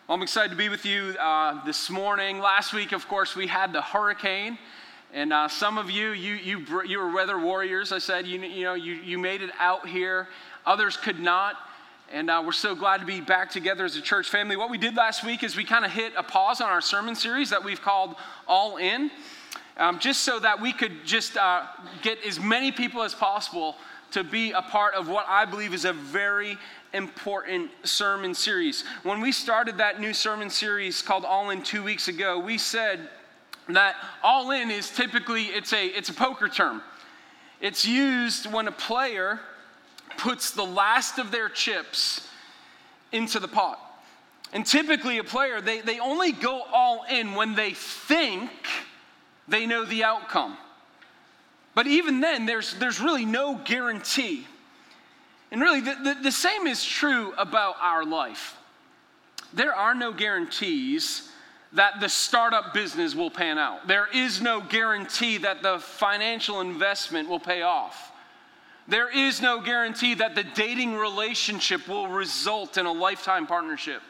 Well, I'm excited to be with you this morning. Last week, of course, we had the hurricane, and some of you were weather warriors. I said, you made it out here. Others could not, and we're so glad to be back together as a church family. What we did last week is we kind of hit a pause on our sermon series that we've called All In, just so that we could just get as many people as possible to be a part of what I believe is a very important sermon series. When we started that new sermon series called All In 2 weeks ago, we said that all in is typically, it's a poker term. It's used when a player puts the last of their chips into the pot. And typically a player, they only go all in when they think they know the outcome. But even then, there's really no guarantee. And really, the same is true about our life. There are no guarantees that the startup business will pan out. There is no guarantee that the financial investment will pay off. There is no guarantee that the dating relationship will result in a lifetime partnership.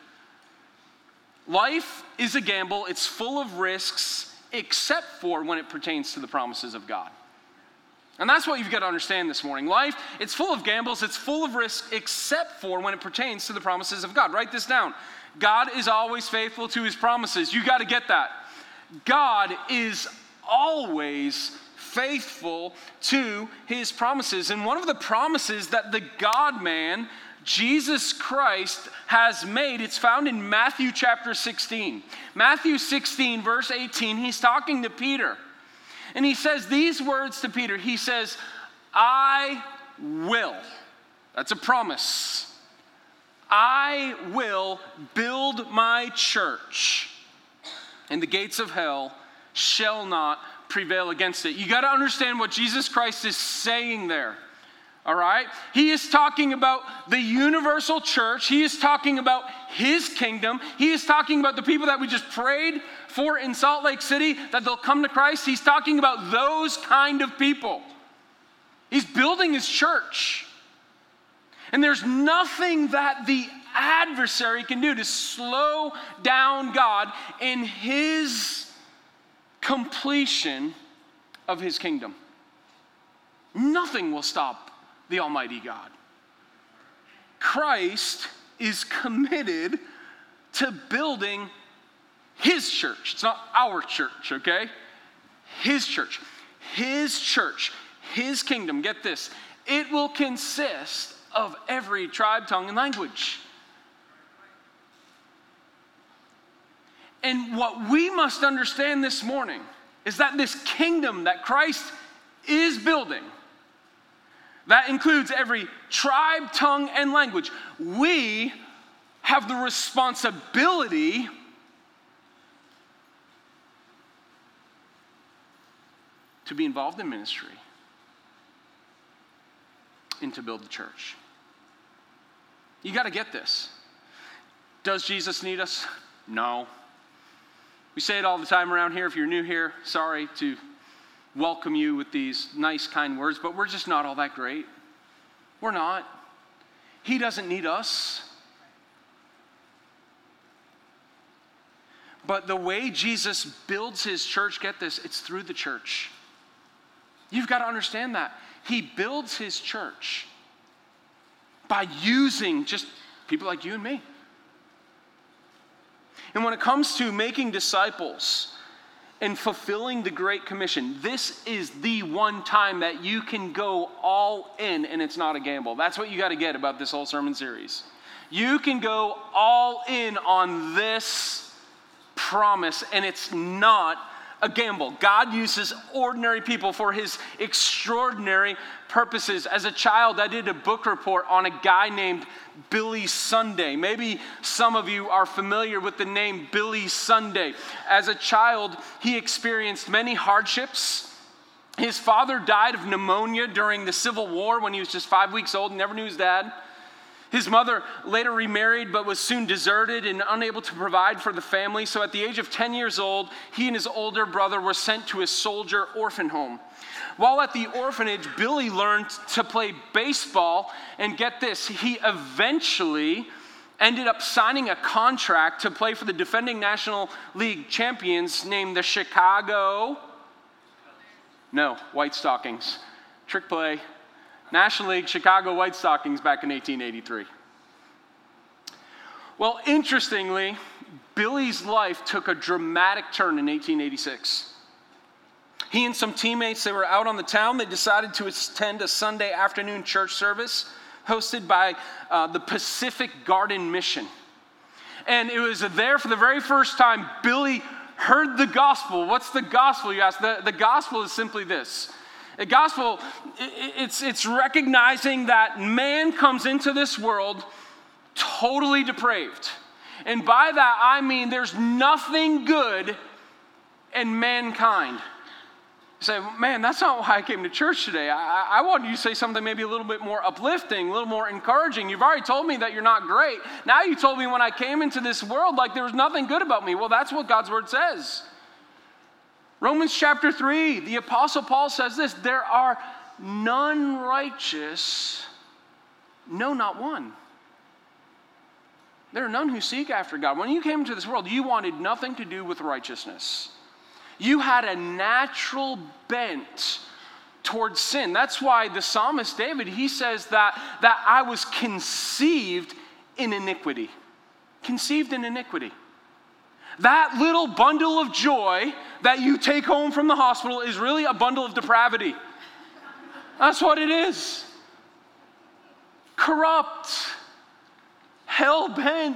Life is a gamble. It's full of risks, except for when it pertains to the promises of God. And that's what you've got to understand this morning. Life, it's full of gambles, it's full of risks, except for when it pertains to the promises of God. Write this down. God is always faithful to his promises. You got to get that. God is always faithful to his promises. And one of the promises that the God-man, Jesus Christ, has made, it's found in Matthew chapter 16. Matthew 16, verse 18, he's talking to Peter. And he says these words to Peter. He says, I will. That's a promise. I will build my church, and the gates of hell shall not prevail against it. You got to understand what Jesus Christ is saying there. All right? He is talking about the universal church. He is talking about his kingdom. He is talking about the people that we just prayed for in Salt Lake City, that they'll come to Christ. He's talking about those kind of people. He's building his church. And there's nothing that the adversary can do to slow down God in his completion of his kingdom. Nothing will stop the Almighty God. Christ is committed to building his church. It's not our church, okay? His church. His church. His kingdom. Get this. It will consist of every tribe, tongue, and language. And what we must understand this morning is that this kingdom that Christ is building, that includes every tribe, tongue, and language. We have the responsibility to be involved in ministry and to build the church. You got to get this. Does Jesus need us? No. We say it all the time around here. If you're new here, sorry to welcome you with these nice, kind words, but we're just not all that great. We're not. He doesn't need us. But the way Jesus builds his church, get this, it's through the church. You've got to understand that. He builds his church by using just people like you and me. And when it comes to making disciples and fulfilling the Great Commission, this is the one time that you can go all in and it's not a gamble. That's what you got to get about this whole sermon series. You can go all in on this promise and it's not a gamble. God uses ordinary people for his extraordinary purposes. As a child, I did a book report on a guy named Billy Sunday. Maybe some of you are familiar with the name Billy Sunday. As a child, he experienced many hardships. His father died of pneumonia during the Civil War when he was just 5 weeks old and never knew his dad. His mother later remarried but was soon deserted and unable to provide for the family. So at the age of 10 years old, he and his older brother were sent to a soldier orphan home. While at the orphanage, Billy learned to play baseball, and get this, he eventually ended up signing a contract to play for the defending National League champions named the White Stockings. Trick play. National League Chicago White Stockings back in 1883. Well, interestingly, Billy's life took a dramatic turn in 1886. He and some teammates, they were out on the town. They decided to attend a Sunday afternoon church service hosted by the Pacific Garden Mission. And it was there for the very first time Billy heard the gospel. What's the gospel, you ask? The gospel is simply this. The gospel, it's recognizing that man comes into this world totally depraved. And by that, I mean there's nothing good in mankind. You say, man, that's not why I came to church today. I wanted you to say something maybe a little bit more uplifting, a little more encouraging. You've already told me that you're not great. Now you told me when I came into this world, like there was nothing good about me. Well, that's what God's word says. Romans chapter 3, the Apostle Paul says this, there are none righteous, no, not one. There are none who seek after God. When you came into this world, you wanted nothing to do with righteousness. You had a natural bent towards sin. That's why the psalmist David, he says that I was conceived in iniquity. Conceived in iniquity. That little bundle of joy that you take home from the hospital is really a bundle of depravity. That's what it is. Corrupt, hell-bent,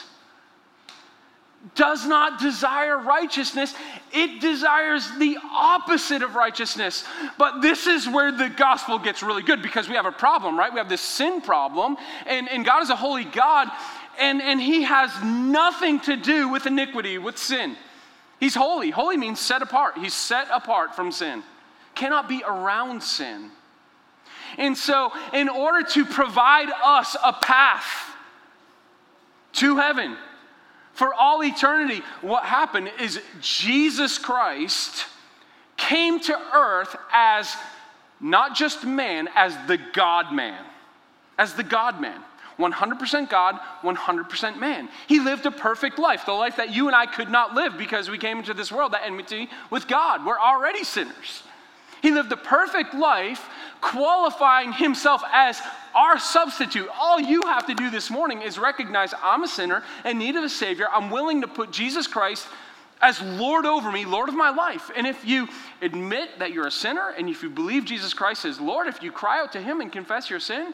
does not desire righteousness. It desires the opposite of righteousness. But this is where the gospel gets really good because we have a problem, right? We have this sin problem, and God is a holy God, and he has nothing to do with iniquity, with sin. He's holy. Holy means set apart. He's set apart from sin. Cannot be around sin. And so, in order to provide us a path to heaven for all eternity, what happened is Jesus Christ came to earth as not just man, as the God-man. As the God-man. 100% God, 100% man. He lived a perfect life, the life that you and I could not live because we came into this world at enmity with God. We're already sinners. He lived a perfect life, qualifying himself as our substitute. All you have to do this morning is recognize I'm a sinner in need of a Savior. I'm willing to put Jesus Christ as Lord over me, Lord of my life. And if you admit that you're a sinner, and if you believe Jesus Christ is Lord, if you cry out to him and confess your sin,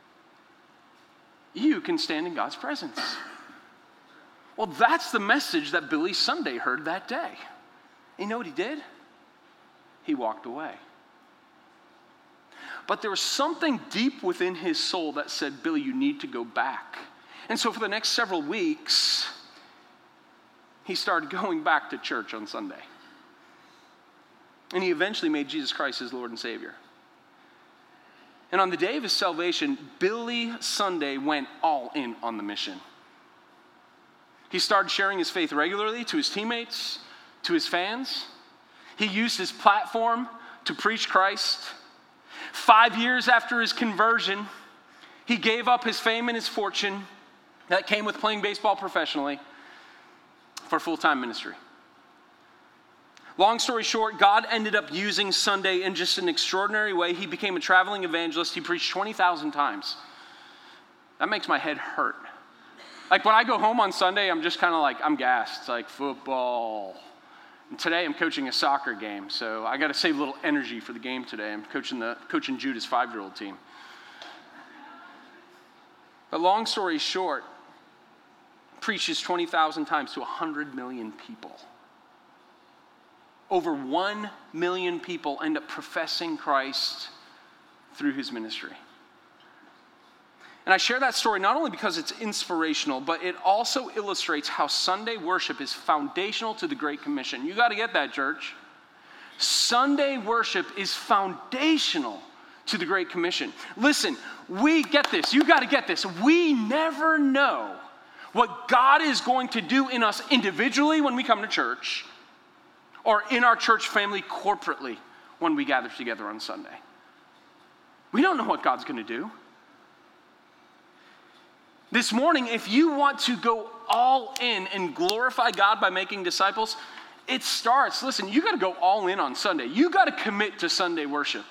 you can stand in God's presence. Well, that's the message that Billy Sunday heard that day. You know what he did? He walked away. But there was something deep within his soul that said, Billy, you need to go back. And so for the next several weeks, he started going back to church on Sunday. And he eventually made Jesus Christ his Lord and Savior. And on the day of his salvation, Billy Sunday went all in on the mission. He started sharing his faith regularly to his teammates, to his fans. He used his platform to preach Christ. 5 years after his conversion, he gave up his fame and his fortune that came with playing baseball professionally for full-time ministry. Long story short, God ended up using Sunday in just an extraordinary way. He became a traveling evangelist. He preached 20,000 times. That makes my head hurt. Like when I go home on Sunday, I'm just kind of like, I'm gassed. It's like football. And today I'm coaching a soccer game, so I got to save a little energy for the game today. I'm coaching Judah's 5-year-old team. But long story short, preaches 20,000 times to 100 million people. Over 1 million people end up professing Christ through his ministry. And I share that story not only because it's inspirational, but it also illustrates how Sunday worship is foundational to the Great Commission. You got to get that, church. Sunday worship is foundational to the Great Commission. Listen, we get this. You got to get this. We never know what God is going to do in us individually when we come to church, or in our church family corporately when we gather together on Sunday. We don't know what God's going to do. This morning, if you want to go all in and glorify God by making disciples, it starts, listen, you got to go all in on Sunday. You got to commit to Sunday worship.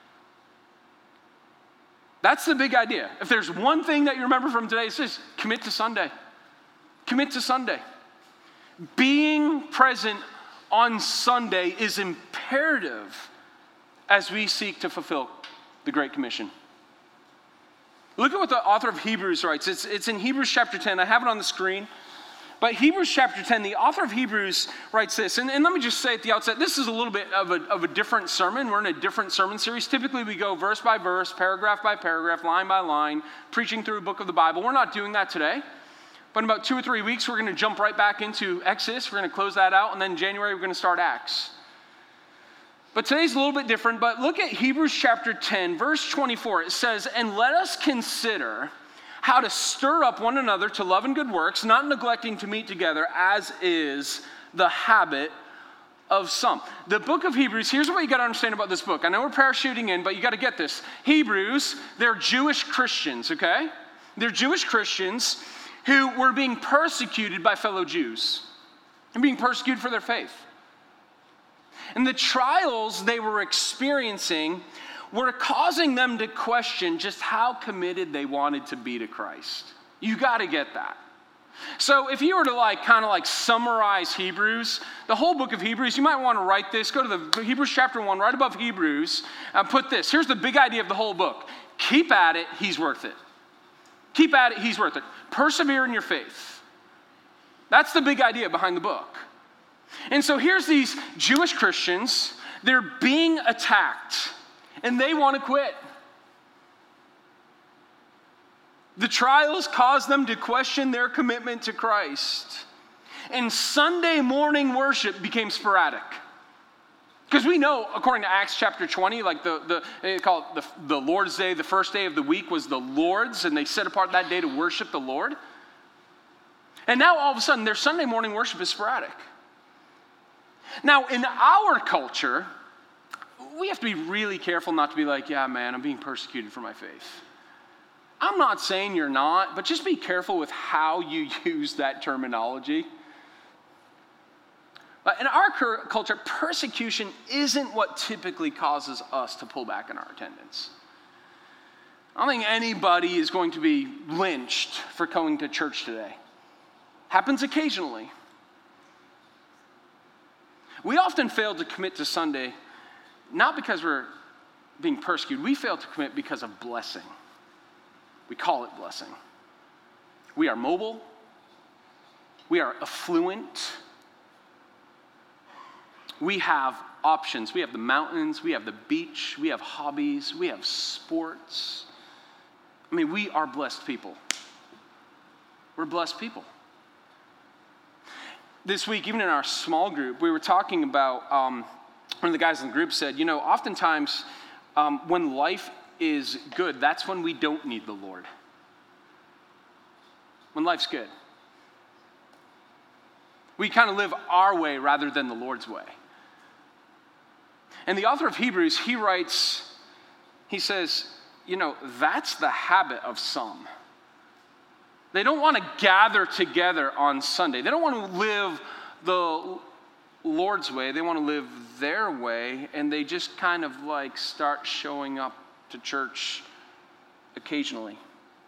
That's the big idea. If there's one thing that you remember from today, it's this: commit to Sunday. Commit to Sunday. Being present on Sunday is imperative as we seek to fulfill the Great Commission. Look at what the author of Hebrews writes. It's in Hebrews chapter 10. I have it on the screen. But Hebrews chapter 10, the author of Hebrews writes this. And let me just say at the outset, this is a little bit of a different sermon. We're in a different sermon series. Typically, we go verse by verse, paragraph by paragraph, line by line, preaching through a book of the Bible. We're not doing that today. But in about 2 or 3 weeks, we're going to jump right back into Exodus. We're going to close that out. And then in January, we're going to start Acts. But today's a little bit different. But look at Hebrews chapter 10, verse 24. It says, "And let us consider how to stir up one another to love and good works, not neglecting to meet together, as is the habit of some." The book of Hebrews, here's what you got to understand about this book. I know we're parachuting in, but you got to get this. Hebrews, they're Jewish Christians, okay? They're Jewish Christians who were being persecuted by fellow Jews and being persecuted for their faith. And the trials they were experiencing were causing them to question just how committed they wanted to be to Christ. You got to get that. So if you were to kind of summarize Hebrews, the whole book of Hebrews, you might want to write this. Go to the Hebrews chapter 1, right above Hebrews, and put this. Here's the big idea of the whole book. Keep at it, he's worth it. Keep at it, he's worth it. Persevere in your faith. That's the big idea behind the book. And so here's these Jewish Christians. They're being attacked, and they want to quit. The trials cause them to question their commitment to Christ. And Sunday morning worship became sporadic. Because we know, according to Acts chapter 20, they call it the Lord's Day, the first day of the week was the Lord's, and they set apart that day to worship the Lord. And now all of a sudden, their Sunday morning worship is sporadic. Now, in our culture, we have to be really careful not to be like, yeah, man, I'm being persecuted for my faith. I'm not saying you're not, but just be careful with how you use that terminology. But in our culture, persecution isn't what typically causes us to pull back in our attendance. I don't think anybody is going to be lynched for coming to church today. Happens occasionally. We often fail to commit to Sunday, not because we're being persecuted. We fail to commit because of blessing. We call it blessing. We are mobile. We are affluent. We have options. We have the mountains. We have the beach. We have hobbies. We have sports. I mean, we are blessed people. We're blessed people. This week, even in our small group, we were talking about, one of the guys in the group said, oftentimes when life is good, that's when we don't need the Lord. When life's good. We kind of live our way rather than the Lord's way. And the author of Hebrews, he writes, he says, that's the habit of some. They don't want to gather together on Sunday. They don't want to live the Lord's way. They want to live their way, and they just kind of start showing up to church occasionally.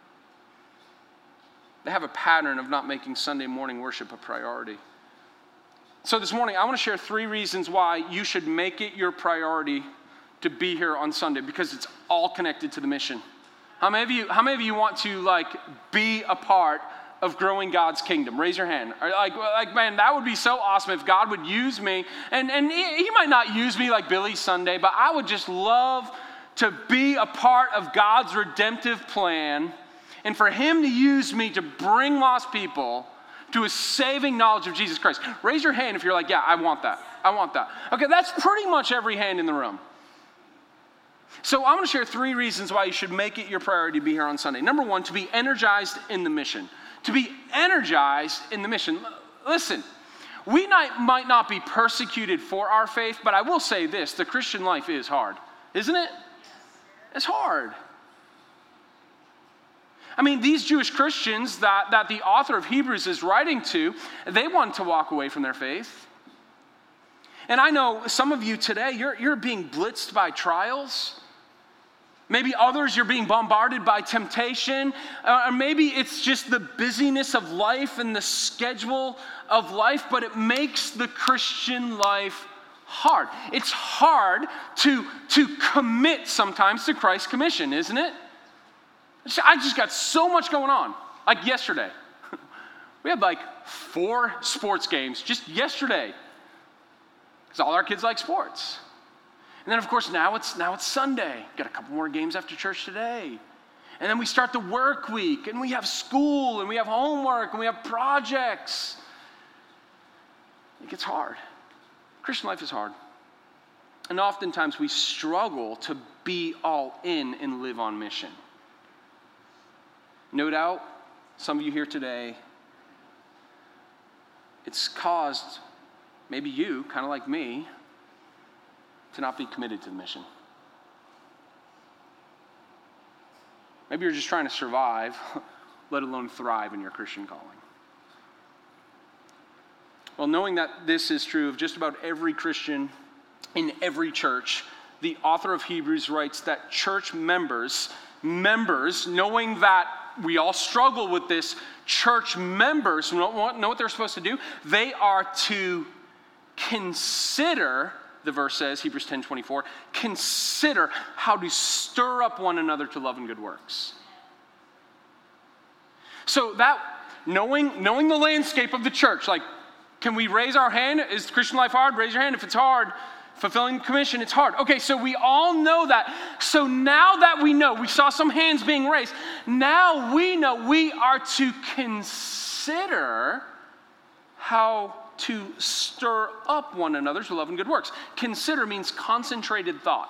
They have a pattern of not making Sunday morning worship a priority. So this morning, I want to share 3 reasons why you should make it your priority to be here on Sunday, because it's all connected to the mission. How many of you want to be a part of growing God's kingdom? Raise your hand. Man, that would be so awesome if God would use me. And he might not use me like Billy Sunday, but I would just love to be a part of God's redemptive plan and for him to use me to bring lost people to a saving knowledge of Jesus Christ. Raise your hand if you're like, yeah, I want that. I want that. Okay, that's pretty much every hand in the room. So I'm going to share 3 reasons why you should make it your priority to be here on Sunday. Number 1, to be energized in the mission. To be energized in the mission. Listen, we might not be persecuted for our faith, but I will say this, the Christian life is hard, isn't it? It's hard. I mean, these Jewish Christians that the author of Hebrews is writing to, they want to walk away from their faith. And I know some of you today, you're being blitzed by trials. Maybe others, you're being bombarded by temptation. Or maybe it's just the busyness of life and the schedule of life, but it makes the Christian life hard. It's hard to commit sometimes to Christ's commission, isn't it? I just got so much going on. Like yesterday. We had like 4 sports games just yesterday. Because all our kids like sports. And then, of course, now it's Sunday. Got a couple more games after church today. And then we start the work week, and we have school, and we have homework, and we have projects. It gets hard. Christian life is hard. And oftentimes we struggle to be all in and live on mission. No doubt, some of you here today, it's caused, maybe you, kind of like me, to not be committed to the mission. Maybe you're just trying to survive, let alone thrive in your Christian calling. Well, knowing that this is true of just about every Christian in every church, the author of Hebrews writes that church members, knowing that we all struggle with this, church members know what they're supposed to do. They are to consider, the verse says, Hebrews 10:24, consider how to stir up one another to love and good works. So that, knowing the landscape of the church, like, can we raise our hand? Is Christian life hard? Raise your hand if it's hard. Fulfilling the commission, it's hard. Okay, so we all know that. So now that we know, we saw some hands being raised. Now we know we are to consider how to stir up one another to love and good works. Consider means concentrated thought.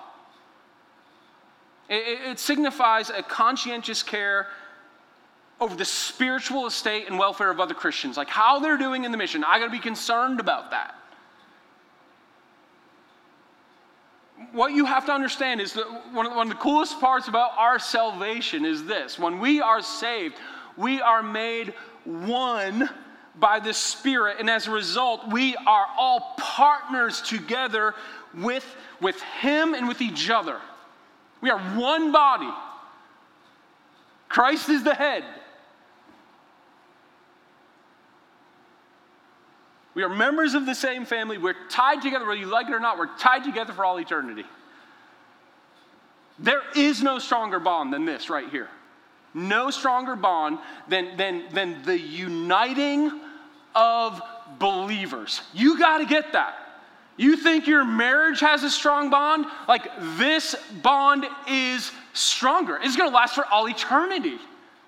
It signifies a conscientious care over the spiritual estate and welfare of other Christians, like how they're doing in the mission. I got to be concerned about that. What you have to understand is that one of the coolest parts about our salvation is this. When we are saved, we are made one by the Spirit, and as a result, we are all partners together with Him and with each other. We are one body. Christ is the head. We are members of the same family. We're tied together, whether you like it or not. We're tied together for all eternity. There is no stronger bond than this right here. No stronger bond than the uniting of believers. You got to get that. You think your marriage has a strong bond? Like, this bond is stronger. It's going to last for all eternity.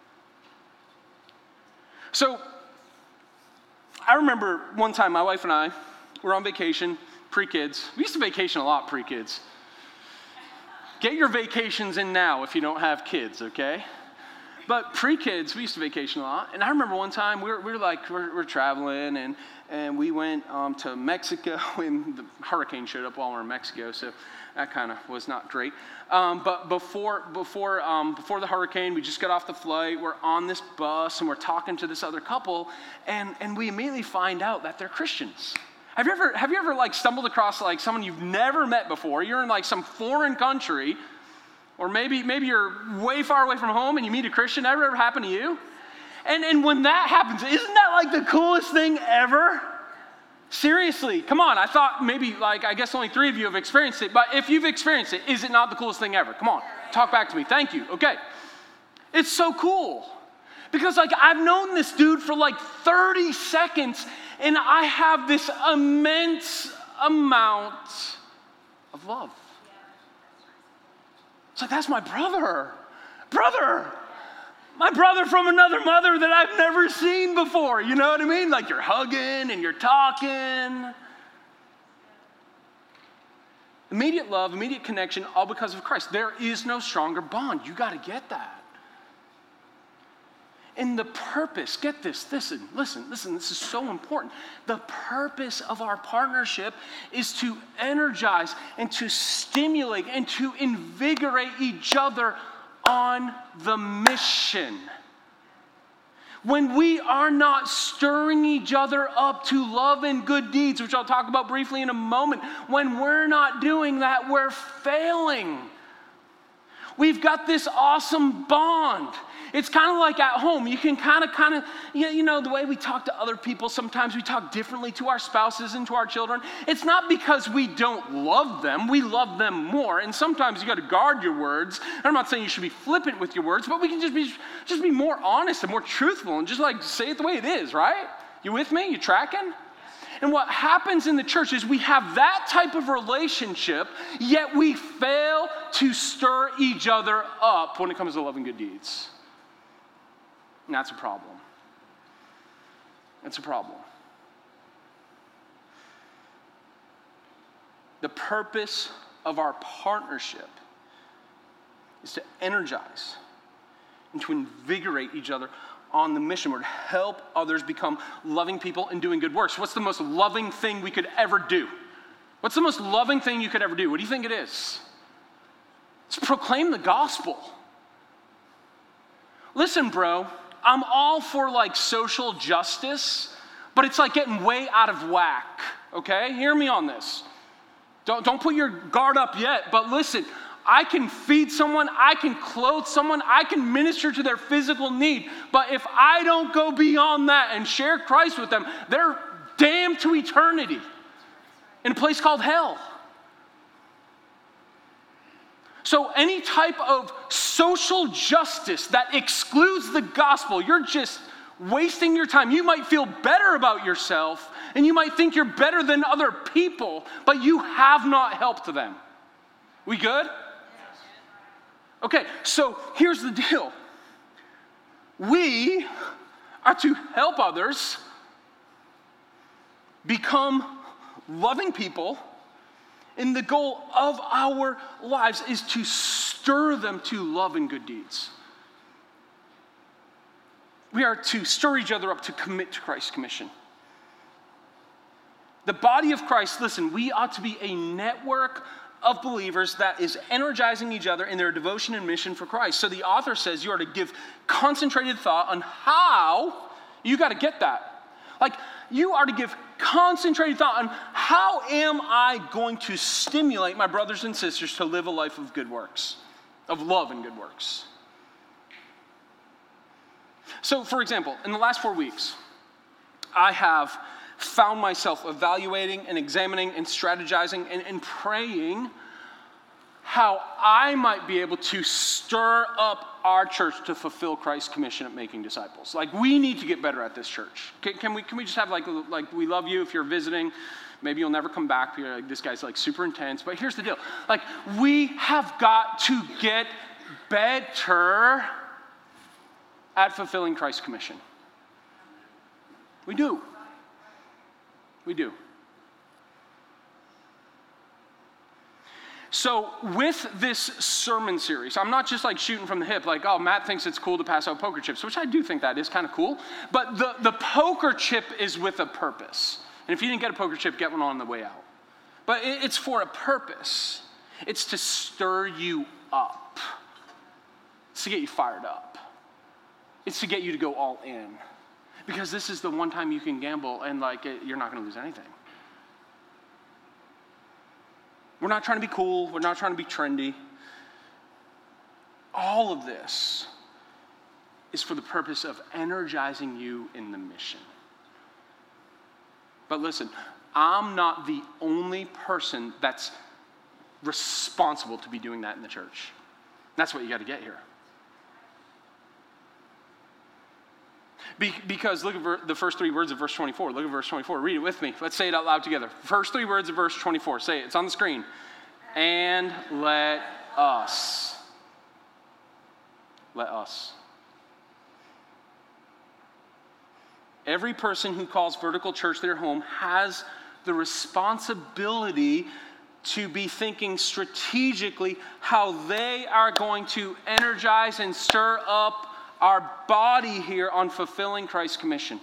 So, I remember one time my wife and I were on vacation, pre-kids. We used to vacation a lot pre-kids. Get your vacations in now if you don't have kids, okay? But pre-kids, we used to vacation a lot. And I remember one time we're traveling and we went to Mexico, and the hurricane showed up while we were in Mexico, so that kind of was not great. But before the hurricane, we just got off the flight. We're on this bus, and we're talking to this other couple, and we immediately find out that they're Christians. Have you ever like stumbled across like someone you've never met before? You're in like some foreign country, or maybe you're way far away from home, and you meet a Christian. Ever happened to you? And when that happens, isn't that like the coolest thing ever? Seriously, come on. I thought maybe I guess only 3 of you have experienced it, but if you've experienced it, is it not the coolest thing ever? Come on, talk back to me. Thank you. Okay. It's so cool. Because I've known this dude for 30 seconds, and I have this immense amount of love. It's like, that's my brother. My brother from another mother that I've never seen before. You know what I mean? Like, you're hugging and you're talking. Immediate love, immediate connection, all because of Christ. There is no stronger bond. You got to get that. And the purpose, get this, listen, this is so important. The purpose of our partnership is to energize and to stimulate and to invigorate each other on the mission. when we are not stirring each other up to love and good deeds, which I'll talk about briefly in a moment, when we're not doing that, we're failing. We've got this awesome bond. It's kind of like at home. You can kind of, you know, the way we talk to other people, sometimes we talk differently to our spouses and to our children. It's not because we don't love them. We love them more. And sometimes you got to guard your words. I'm not saying you should be flippant with your words, but we can just be more honest and more truthful and just like say it the way it is, right? You with me? You tracking? And what happens in the church is we have that type of relationship, yet we fail to stir each other up when it comes to loving good deeds. And that's a problem. It's a problem. The purpose of our partnership is to energize and to invigorate each other on the mission. We're to help others become loving people and doing good works. What's the most loving thing we could ever do? What's the most loving thing you could ever do? What do you think it is? It's proclaim the gospel. Listen, bro, I'm all for like social justice, but it's like getting way out of whack, okay? Hear me on this. Don't put your guard up yet, but listen, I can feed someone, I can clothe someone, I can minister to their physical need, but if I don't go beyond that and share Christ with them, they're damned to eternity in a place called hell. So any type of social justice that excludes the gospel, you're just wasting your time. You might feel better about yourself, and you might think you're better than other people, but you have not helped them. We good? Okay, so here's the deal. We are to help others become loving people, and the goal of our lives is to stir them to love and good deeds. We are to stir each other up to commit to Christ's commission. The body of Christ, listen, we ought to be a network of believers that is energizing each other in their devotion and mission for Christ. So the author says you are to give concentrated thought on how, you got to get that. Like, you are to give concentrated thought on how am I going to stimulate my brothers and sisters to live a life of good works, of love and good works. So, for example, in the last 4 weeks, I have found myself evaluating and examining and strategizing and praying how I might be able to stir up our church to fulfill Christ's commission at making disciples. Like, we need to get better at this church. Can we just have like we love you if you're visiting. Maybe you'll never come back. You're like, this guy's like super intense. But here's the deal. Like, we have got to get better at fulfilling Christ's commission. We do. We do. So with this sermon series, I'm not just like shooting from the hip, like, oh, Matt thinks it's cool to pass out poker chips, which I do think that is kind of cool. But the poker chip is with a purpose. And if you didn't get a poker chip, get one on the way out. But it's for a purpose. It's to stir you up. It's to get you fired up. It's to get you to go all in. Because this is the one time you can gamble and like you're not going to lose anything. We're not trying to be cool. We're not trying to be trendy. All of this is for the purpose of energizing you in the mission. But listen, I'm not the only person that's responsible to be doing that in the church. That's what you got to get here. Because look at the first 3 words of verse 24. Look at verse 24. Read it with me. Let's say it out loud together. First 3 words of verse 24. Say it. It's on the screen. And let us. Let us. Every person who calls Vertical Church their home has the responsibility to be thinking strategically how they are going to energize and stir up our body here on fulfilling Christ's commission.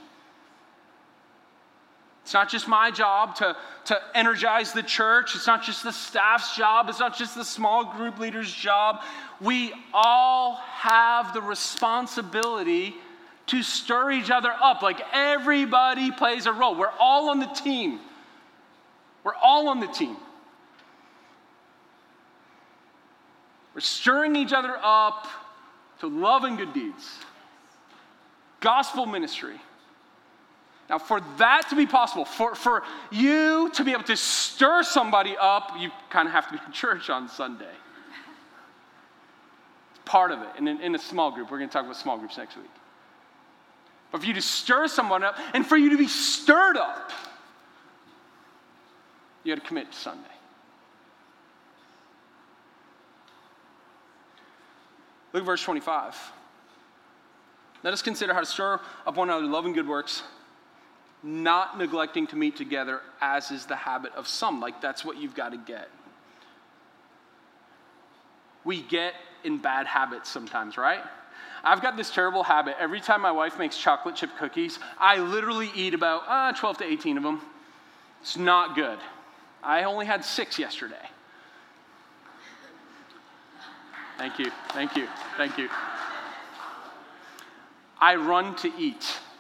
It's not just my job to energize the church. It's not just the staff's job. It's not just the small group leader's job. We all have the responsibility to stir each other up. Like everybody plays a role. We're all on the team. We're all on the team. We're stirring each other up to love and good deeds. Gospel ministry. Now, for that to be possible, for you to be able to stir somebody up, you kind of have to be in church on Sunday. It's part of it. And in a small group, we're going to talk about small groups next week. But for you to stir someone up, and for you to be stirred up, you got to commit to Sunday. Look at verse 25. Let us consider how to stir up one another, love and good works, not neglecting to meet together, as is the habit of some. Like, that's what you've got to get. We get in bad habits sometimes, right? I've got this terrible habit. Every time my wife makes chocolate chip cookies, I literally eat about 12 to 18 of them. It's not good. I only had 6 yesterday. Thank you, thank you, thank you. I run to eat.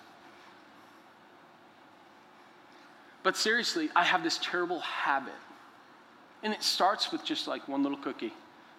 But seriously, I have this terrible habit. And it starts with just like one little cookie.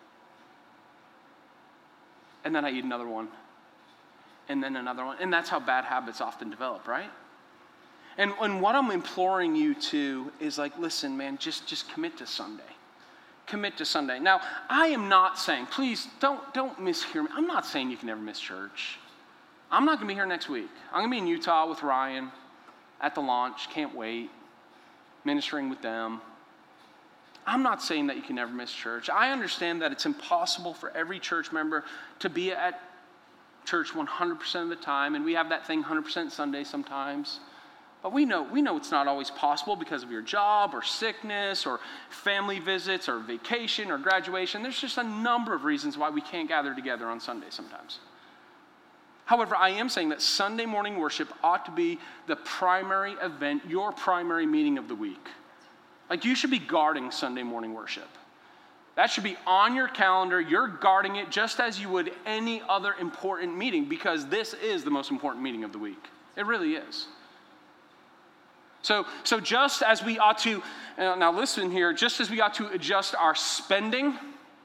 And then I eat another one. And then another one. And that's how bad habits often develop, right? And what I'm imploring you to is like, listen, man, just commit to Sunday. Commit to Sunday. Now, I am not saying, please don't mishear me. I'm not saying you can never miss church. I'm not going to be here next week. I'm going to be in Utah with Ryan at the launch. Can't wait. Ministering with them. I'm not saying that you can never miss church. I understand that it's impossible for every church member to be at church 100% of the time, and we have that thing 100% Sunday sometimes. But we know it's not always possible because of your job or sickness or family visits or vacation or graduation. There's just a number of reasons why we can't gather together on Sunday sometimes. However, I am saying that Sunday morning worship ought to be the primary event, your primary meeting of the week. Like, you should be guarding Sunday morning worship. That should be on your calendar. You're guarding it just as you would any other important meeting, because this is the most important meeting of the week. It really is. So just as we ought to, now listen here, just as we ought to adjust our spending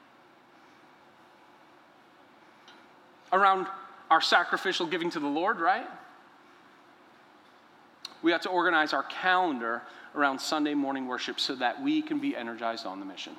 around our sacrificial giving to the Lord, right? We ought to organize our calendar around Sunday morning worship so that we can be energized on the mission.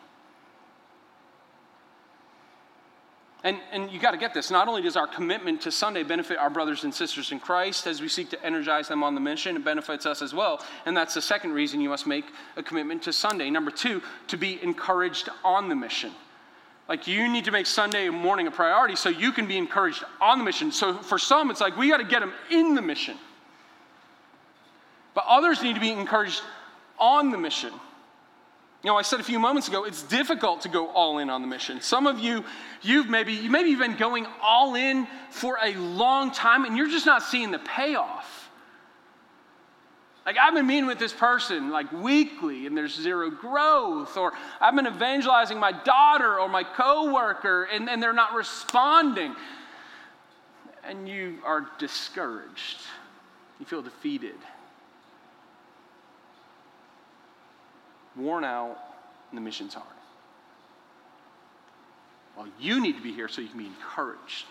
And you got to get this. Not only does our commitment to Sunday benefit our brothers and sisters in Christ as we seek to energize them on the mission, it benefits us as well. And that's the second reason you must make a commitment to Sunday. Number 2, to be encouraged on the mission. Like, you need to make Sunday morning a priority so you can be encouraged on the mission. So for some, it's like we got to get them in the mission. But others need to be encouraged on the mission. You know, I said a few moments ago, it's difficult to go all in on the mission. Some of you maybe you've been going all in for a long time and you're just not seeing the payoff. Like, I've been meeting with this person like weekly and there's zero growth. Or I've been evangelizing my daughter or my coworker and they're not responding. And you are discouraged. You feel defeated. Worn out, and the mission's hard. Well, you need to be here so you can be encouraged.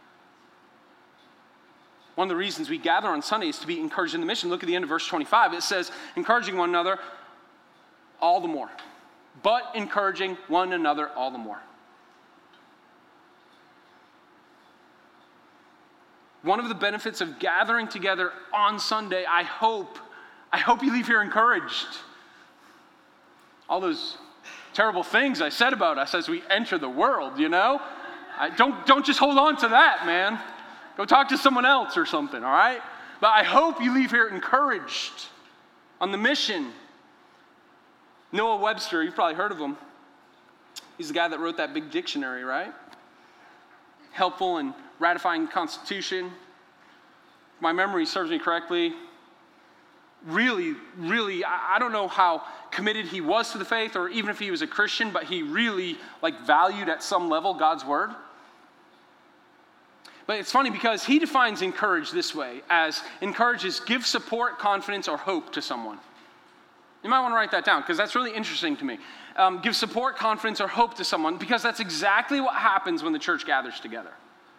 One of the reasons we gather on Sunday is to be encouraged in the mission. Look at the end of verse 25. It says, encouraging one another all the more. But encouraging one another all the more. One of the benefits of gathering together on Sunday, I hope you leave here encouraged. All those terrible things I said about us as we enter the world, you know? Don't just hold on to that, man. Go talk to someone else or something, all right? But I hope you leave here encouraged on the mission. Noah Webster, you've probably heard of him. He's the guy that wrote that big dictionary, right? Helpful in ratifying the Constitution. If my memory serves me correctly, really, I don't know how committed he was to the faith or even if he was a Christian, but he really valued at some level God's word. But it's funny because he defines encourage this way, as encourage is give support, confidence, or hope to someone. You might want to write that down because that's really interesting to me. Give support, confidence, or hope to someone, because that's exactly what happens when the church gathers together.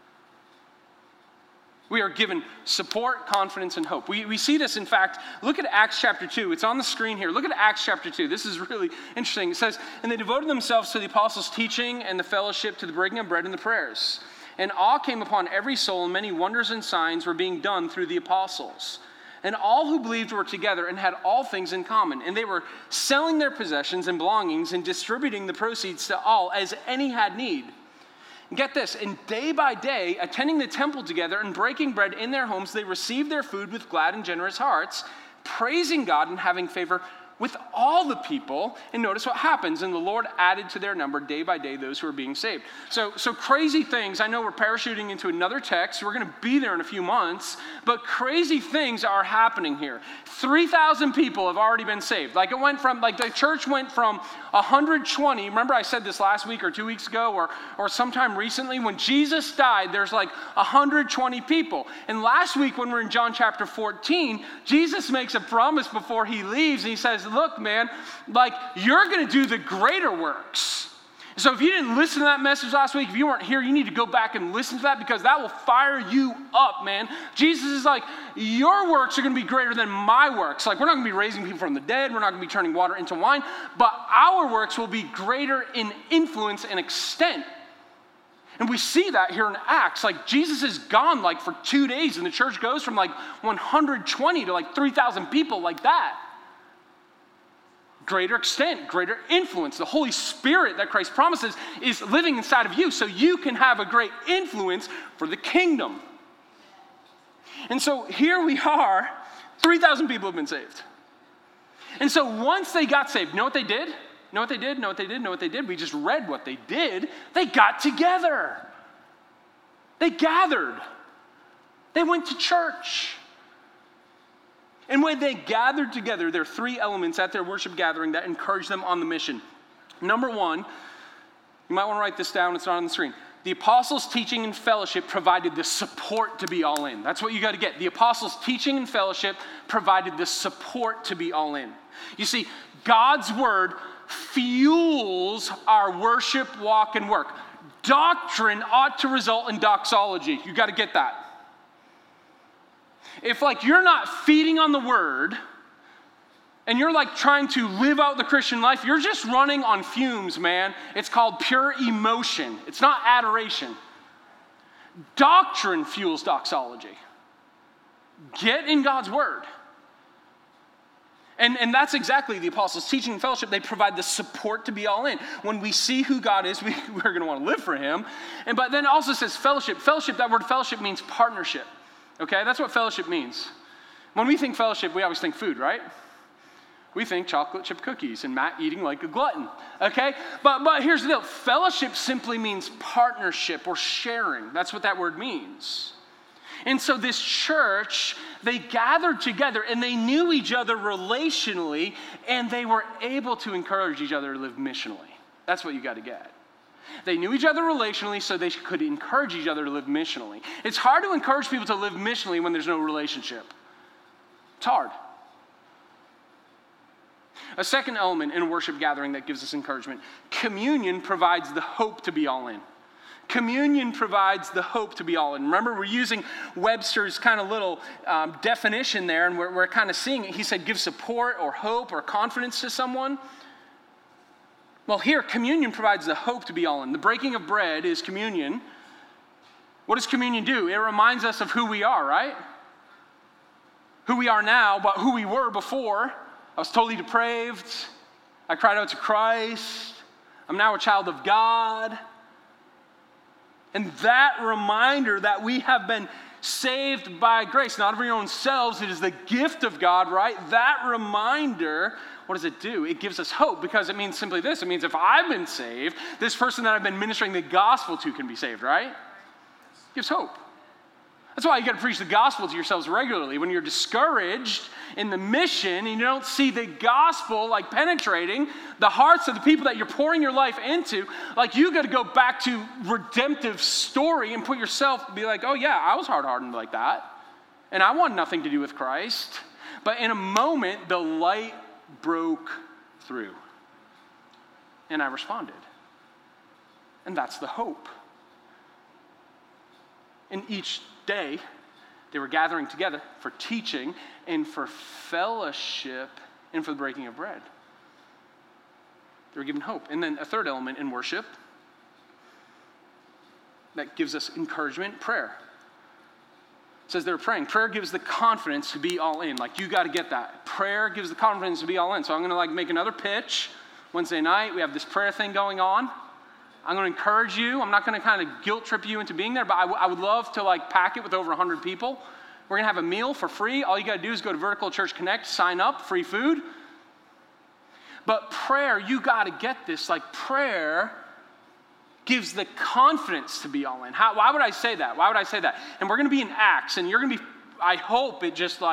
We are given support, confidence, and hope. We see this, in fact, look at Acts chapter 2. It's on the screen here. Look at Acts chapter 2. This is really interesting. It says, and they devoted themselves to the apostles' teaching and the fellowship, to the breaking of bread and the prayers. And awe came upon every soul, and many wonders and signs were being done through the apostles. And all who believed were together and had all things in common. And they were selling their possessions and belongings and distributing the proceeds to all as any had need. And get this, and day by day, attending the temple together and breaking bread in their homes, they received their food with glad and generous hearts, praising God and having favor with all the people. And notice what happens. And the Lord added to their number day by day those who are being saved. So crazy things. I know we're parachuting into another text. We're going to be there in a few months. But crazy things are happening here. 3,000 people have already been saved. Like the church went from 120. Remember I said this last week or 2 weeks ago or sometime recently. When Jesus died, there's like 120 people. And last week when we're in John chapter 14, Jesus makes a promise before he leaves. And he says, look, man, like you're going to do the greater works. So if you didn't listen to that message last week, if you weren't here, you need to go back and listen to that because that will fire you up, man. Jesus is like, your works are going to be greater than my works. Like we're not going to be raising people from the dead. We're not going to be turning water into wine, but our works will be greater in influence and extent. And we see that here in Acts. Like Jesus is gone like for 2 days and the church goes from like 120 to like 3,000 people like that. Greater extent, greater influence. The Holy Spirit that Christ promises is living inside of you so you can have a great influence for the kingdom. And so here we are, 3,000 people have been saved. And so once they got saved, you know what they did? Know what they did? Know what they did? Know what they did? We just read what they did. They got together. They gathered. They went to church. And when they gathered together, there are three elements at their worship gathering that encourage them on the mission. Number one, you might want to write this down, it's not on the screen. The apostles' teaching and fellowship provided the support to be all in. That's what you got to get. The apostles' teaching and fellowship provided the support to be all in. You see, God's word fuels our worship, walk, and work. Doctrine ought to result in doxology. You got to get that. If like you're not feeding on the word and you're like trying to live out the Christian life, you're just running on fumes, man. It's called pure emotion. It's not adoration. Doctrine fuels doxology. Get in God's word. And that's exactly the apostles' teaching and fellowship. They provide the support to be all in. When we see who God is, we're going to want to live for him. But then it also says fellowship. Fellowship, that word fellowship means partnership. Okay, that's what fellowship means. When we think fellowship, we always think food, right? We think chocolate chip cookies and Matt eating like a glutton, okay? But here's the deal. Fellowship simply means partnership or sharing. That's what that word means. And so this church, they gathered together and they knew each other relationally and they were able to encourage each other to live missionally. That's what you got to get. They knew each other relationally so they could encourage each other to live missionally. It's hard to encourage people to live missionally when there's no relationship. It's hard. A second element in a worship gathering that gives us encouragement, communion provides the hope to be all in. Communion provides the hope to be all in. Remember, we're using Webster's kind of little definition there, and we're kind of seeing it. He said give support or hope or confidence to someone. Well, here, communion provides the hope to be all in. The breaking of bread is communion. What does communion do? It reminds us of who we are, right? Who we are now, but who we were before. I was totally depraved. I cried out to Christ. I'm now a child of God. And that reminder that we have been saved by grace, not of your own selves, it is the gift of God, right? That reminder, what does it do? It gives us hope because it means simply this. It means if I've been saved, this person that I've been ministering the gospel to can be saved, right? It gives hope. That's why you got to preach the gospel to yourselves regularly. When you're discouraged in the mission and you don't see the gospel like penetrating the hearts of the people that you're pouring your life into, like you got to go back to redemptive story and put yourself, be like, oh yeah, I was hard-hardened like that. And I want nothing to do with Christ. But in a moment, the light broke through. And I responded. And that's the hope. And each day, they were gathering together for teaching and for fellowship and for the breaking of bread. They were given hope. And then a third element in worship that gives us encouragement, prayer. It says they were praying. Prayer gives the confidence to be all in. Like, you got to get that. Prayer gives the confidence to be all in. So I'm going to make another pitch. Wednesday night, we have this prayer thing going on. I'm going to encourage you. I'm not going to kind of guilt trip you into being there, but I would love to pack it with over 100 people. We're going to have a meal for free. All you got to do is go to Vertical Church Connect, sign up, free food. But prayer, you got to get this. Prayer gives the confidence to be all in. Why would I say that? Why would I say that? And we're going to be in Acts, and you're going to be, I hope it just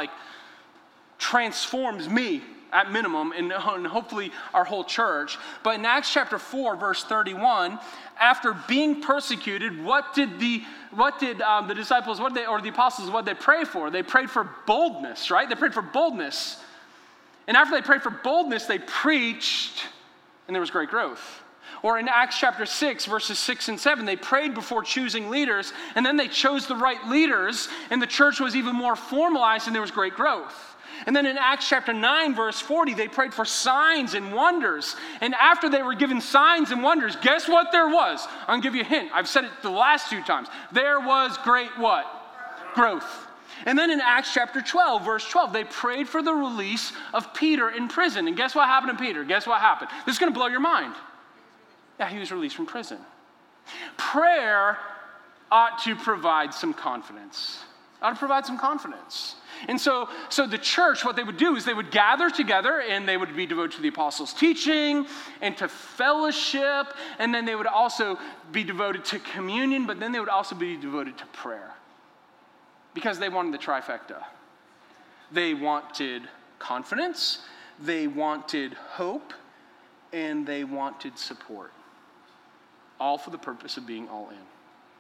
transforms me at minimum, and hopefully our whole church. But in Acts chapter 4, verse 31, after being persecuted, what did the disciples, or the apostles, what did they pray for? They prayed for boldness, right? They prayed for boldness. And after they prayed for boldness, they preached, and there was great growth. Or in Acts chapter 6, verses 6 and 7, they prayed before choosing leaders, and then they chose the right leaders, and the church was even more formalized, and there was great growth. And then in Acts chapter 9, verse 40, they prayed for signs and wonders. And after they were given signs and wonders, guess what there was? I'm going to give you a hint. I've said it the last 2 times. There was great what? Growth. And then in Acts chapter 12, verse 12, they prayed for the release of Peter in prison. And guess what happened to Peter? Guess what happened? This is going to blow your mind. Yeah, he was released from prison. Prayer ought to provide some confidence. Ought to provide some confidence. And so the church, what they would do is they would gather together and they would be devoted to the apostles' teaching and to fellowship, and then they would also be devoted to communion, but then they would also be devoted to prayer because they wanted the trifecta. They wanted confidence, they wanted hope, and they wanted support, all for the purpose of being all in.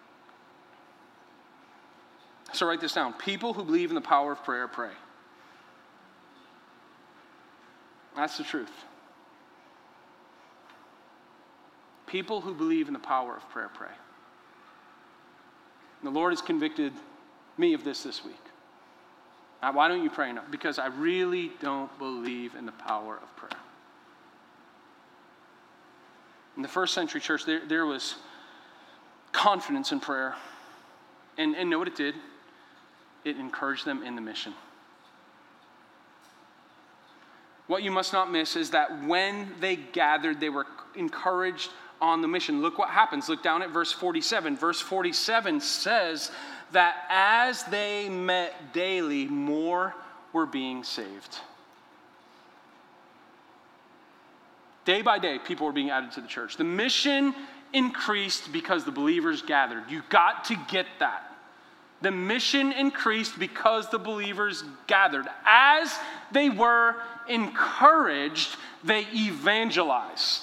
So write this down. People who believe in the power of prayer, pray. That's the truth. People who believe in the power of prayer, pray. And the Lord has convicted me of this week. Now, why don't you pray enough? Because I really don't believe in the power of prayer. In the first century church, there was confidence in prayer. And know what it did? It encouraged them in the mission. What you must not miss is that when they gathered, they were encouraged on the mission. Look what happens. Look down at verse 47. Verse 47 says that as they met daily, more were being saved. Day by day, people were being added to the church. The mission increased because the believers gathered. You got to get that. The mission increased because the believers gathered. As they were encouraged, they evangelized.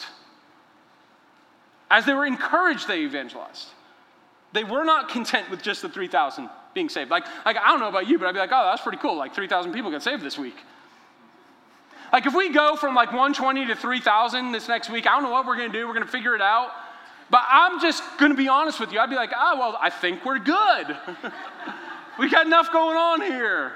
As they were encouraged, they evangelized. They were not content with just the 3,000 being saved. Like I don't know about you, but I'd be like, oh, that's pretty cool. 3,000 people got saved this week. If we go from 120 to 3,000 this next week, I don't know what we're going to do. We're going to figure it out. But I'm just going to be honest with you. I'd be like, I think we're good. We got enough going on here.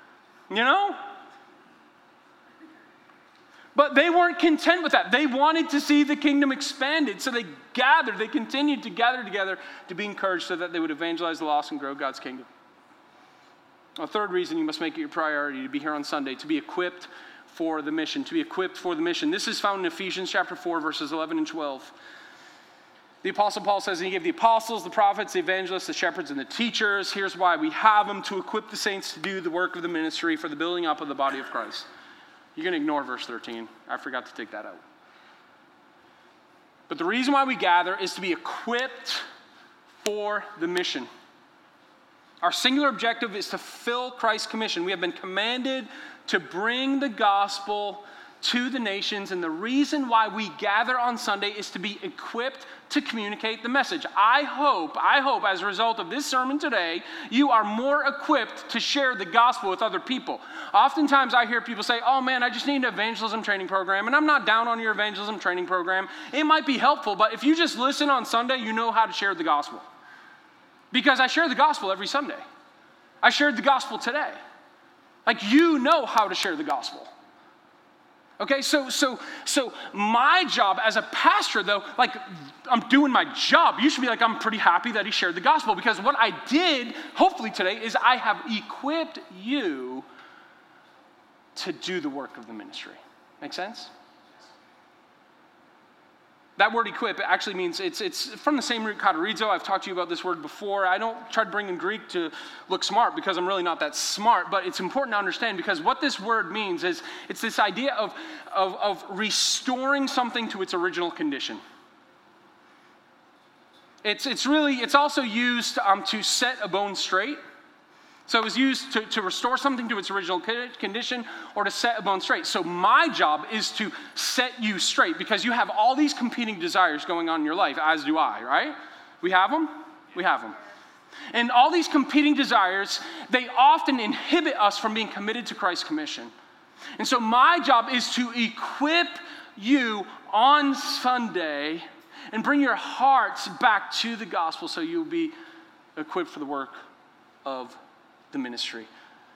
But they weren't content with that. They wanted to see the kingdom expanded. So they gathered. They continued to gather together to be encouraged so that they would evangelize the lost and grow God's kingdom. A third reason you must make it your priority to be here on Sunday, to be equipped for the mission. To be equipped for the mission. This is found in Ephesians chapter 4, verses 11 and 12. The Apostle Paul says, and he gave the apostles, the prophets, the evangelists, the shepherds, and the teachers. Here's why. We have them to equip the saints to do the work of the ministry for the building up of the body of Christ. You're going to ignore verse 13. I forgot to take that out. But the reason why we gather is to be equipped for the mission. Our singular objective is to fill Christ's commission. We have been commanded to bring the gospel to the nations, and the reason why we gather on Sunday is to be equipped to communicate the message. I hope as a result of this sermon today, you are more equipped to share the gospel with other people. Oftentimes I hear people say, oh man, I just need an evangelism training program, and I'm not down on your evangelism training program. It might be helpful, but if you just listen on Sunday, you know how to share the gospel. Because I share the gospel every Sunday. I shared the gospel today. Like, you know how to share the gospel. Okay, so my job as a pastor, though, like, I'm doing my job. You should be like, I'm pretty happy that he shared the gospel, because what I did, hopefully today, is I have equipped you to do the work of the ministry. Make sense? That word equip actually means, it's from the same root katarizo. I've talked to you about this word before. I don't try to bring in Greek to look smart, because I'm really not that smart, but it's important to understand, because what this word means is it's this idea of restoring something to its original condition. It's also used to set a bone straight. So it was used to restore something to its original condition, or to set a bone straight. So my job is to set you straight, because you have all these competing desires going on in your life, as do I, right? We have them? We have them. And all these competing desires, they often inhibit us from being committed to Christ's commission. And so my job is to equip you on Sunday and bring your hearts back to the gospel, so you'll be equipped for the work of the ministry.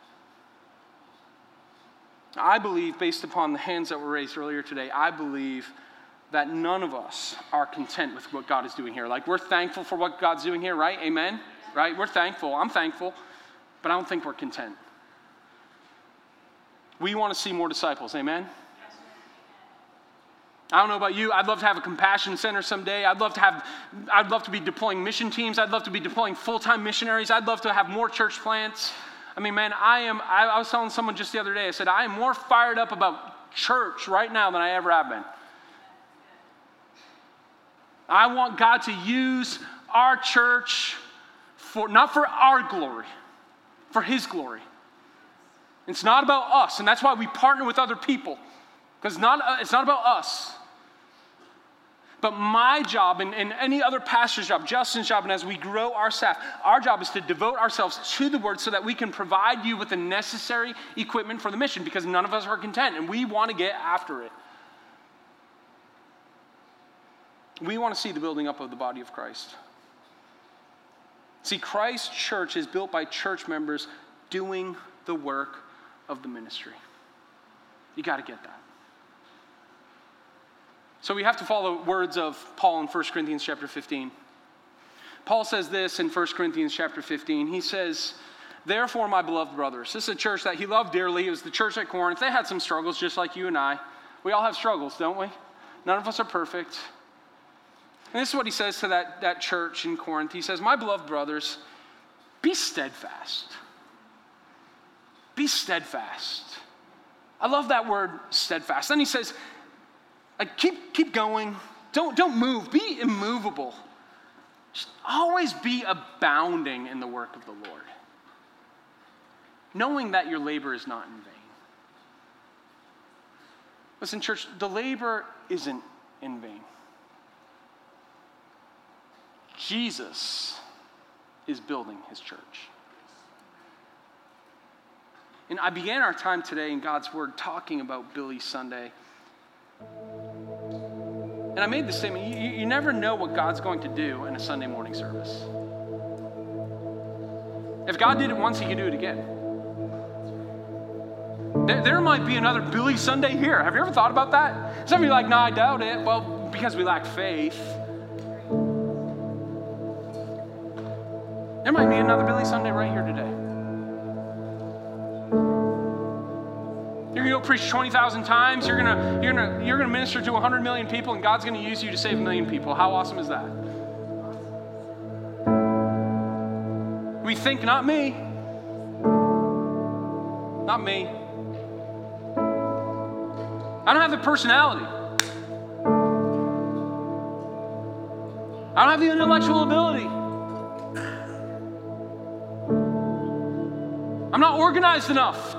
I believe, based upon the hands that were raised earlier today, I believe that none of us are content with what God is doing here. Like, we're thankful for what God's doing here, right? Amen? Right? We're thankful. I'm thankful. But I don't think we're content. We want to see more disciples. Amen? I don't know about you. I'd love to have a compassion center someday. I'd love to be deploying mission teams. I'd love to be deploying full-time missionaries. I'd love to have more church plants. I mean, man, I was telling someone just the other day, I said, I am more fired up about church right now than I ever have been. I want God to use our church not for our glory, for His glory. It's not about us, and that's why we partner with other people, because it's not about us. But my job, and any other pastor's job, Justin's job, and as we grow our staff, our job is to devote ourselves to the word, so that we can provide you with the necessary equipment for the mission, because none of us are content, and we want to get after it. We want to see the building up of the body of Christ. See, Christ's church is built by church members doing the work of the ministry. You got to get that. So we have to follow words of Paul in 1 Corinthians chapter 15. Paul says this in 1 Corinthians chapter 15. He says, therefore, my beloved brothers. This is a church that he loved dearly. It was the church at Corinth. They had some struggles just like you and I. We all have struggles, don't we? None of us are perfect. And this is what he says to that church in Corinth. He says, my beloved brothers, be steadfast. Be steadfast. I love that word, steadfast. Then he says, like, keep going. Don't move. Be immovable. Just always be abounding in the work of the Lord, knowing that your labor is not in vain. Listen, church, the labor isn't in vain. Jesus is building his church. And I began our time today in God's Word talking about Billy Sunday. And I made the statement, you never know what God's going to do in a Sunday morning service. If God did it once, he can do it again. There might be another Billy Sunday here. Have you ever thought about that? Some of you are like, no, I doubt it. Well, because we lack faith. There might be another Billy Sunday right here today. You're going to go preach 20,000 times. You're going to minister to 100 million people, and God's going to use you to save 1 million people. How awesome is that? We think, not me. Not me. I don't have the personality. I don't have the intellectual ability. I'm not organized enough.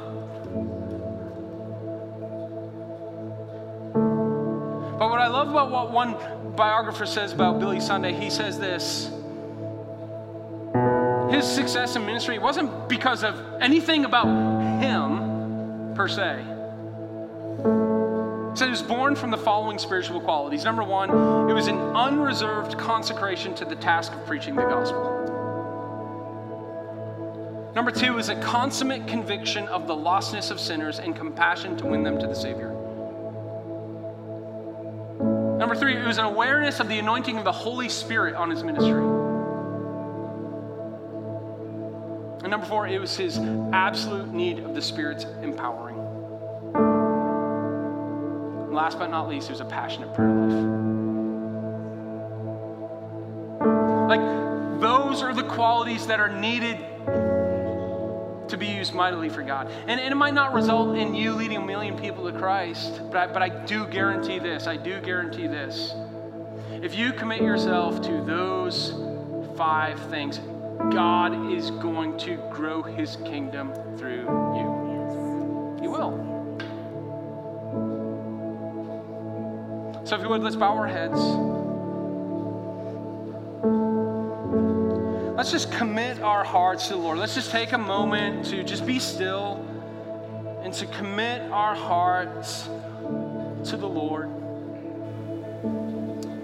But what I love about what one biographer says about Billy Sunday, he says this: his success in ministry wasn't because of anything about him per se. He said he was born from the following spiritual qualities. Number one, it was an unreserved consecration to the task of preaching the gospel. Number two is a consummate conviction of the lostness of sinners and compassion to win them to the Savior. Number three, it was an awareness of the anointing of the Holy Spirit on his ministry. And number four, it was his absolute need of the Spirit's empowering. And last but not least, it was a passionate prayer life. Like, those are the qualities that are needed to be used mightily for God. And it might not result in you leading 1 million people to Christ, but I do guarantee this. If you commit yourself to those 5 things, God is going to grow his kingdom through you. He will. So if you would, let's bow our heads. Let's just commit our hearts to the Lord. Let's just take a moment to just be still and to commit our hearts to the Lord.